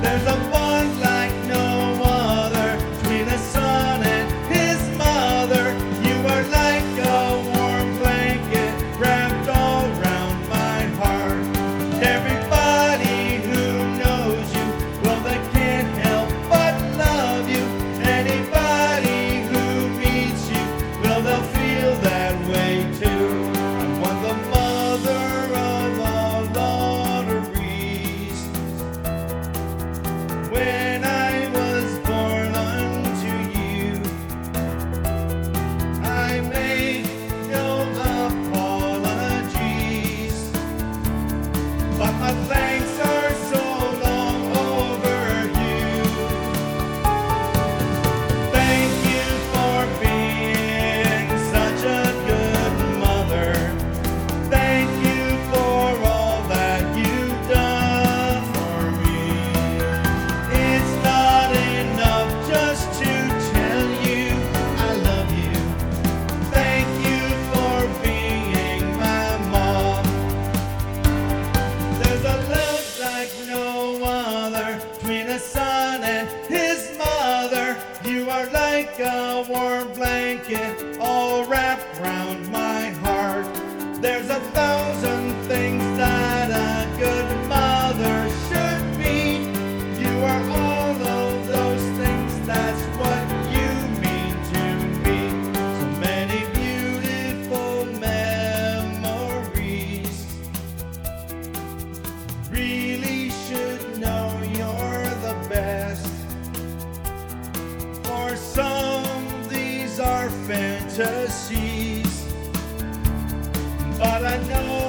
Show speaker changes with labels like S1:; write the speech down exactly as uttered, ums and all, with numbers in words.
S1: There's a bond like no other between a son and his mother. You are like a warm blanket wrapped all around my heart. Everybody who knows you, well, they can't help but love you. Anybody who meets you, well, they'll feel that way too. I want the mother of all lotteries. When I was born unto you, I made no apologies, but my thanks are so long overdue. Thank you for being such a good mother. Thank you for all that you've done for me. It's not enough just to tell you I love you. Thank you for being my mom. There's a love like no other between a son and his mother. You are like a warm blanket all wrapped around my heart. There's a thousand things that a good mother should be. You are all of those things, that's what you mean to me. So many beautiful memories. Really should know you're the best. For some, these are fantasies, but I know